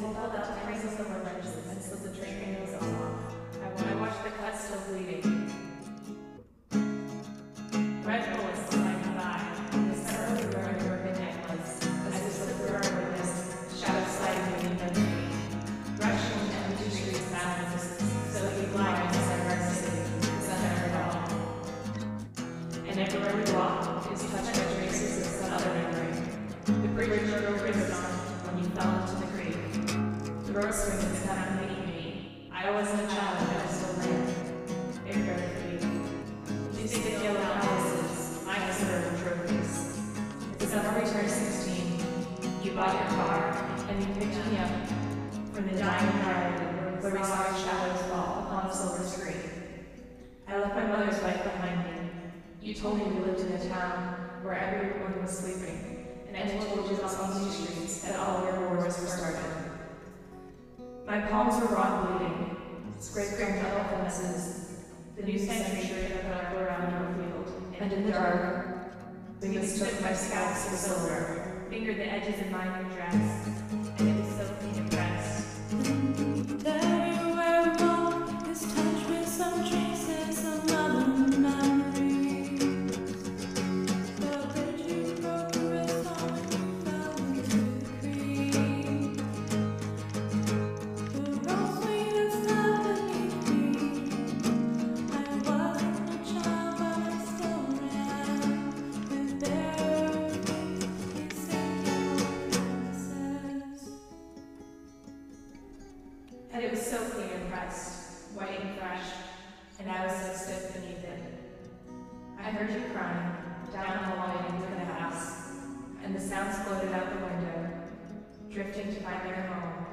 fell down traces of ledges and slid the train wheels off. I watched the cuts still bleeding. Red bullets flying by. The suddenly burned where midnight was, as we slipped through our windows, shadows sliding beneath our tree. Rushing into empty street sounds, so that we blind inside our city, center of it all. And everywhere we walk is touched by traces of some other memory. The bridge you were on when you fell into the creek. The road swing is coming to eat me. I wasn't a child, but I still live. It hurt me. These big yellow houses, my suburban trophies. It's summer we turned 16. You bought your car, and you picked me up from the dying garden where we saw our shadows fall upon a silver screen. I left my mother's bike behind me. You told me we lived in a town where everyone was sleeping. And I told you on these streets that all your wars were started. My palms were raw and bleeding, scraped from metal fences, the new century shirt up around our field, and in the dark, we mistook my scalps for silver, fingered the edges of my new dress, and it was so clean and pressed. Everywhere we walk is touched with some traces of other memories. The bridge you broke your wrist on when you fell into the creek. The road swing is not beneath me. I wasn't a child, but I still ran with bare feet, except promises. And it was so clean and pressed, white and fresh, and I was so stiff beneath it. I heard you crying, down the hallway into the house, and the sounds floated out the window, drifting to find their home.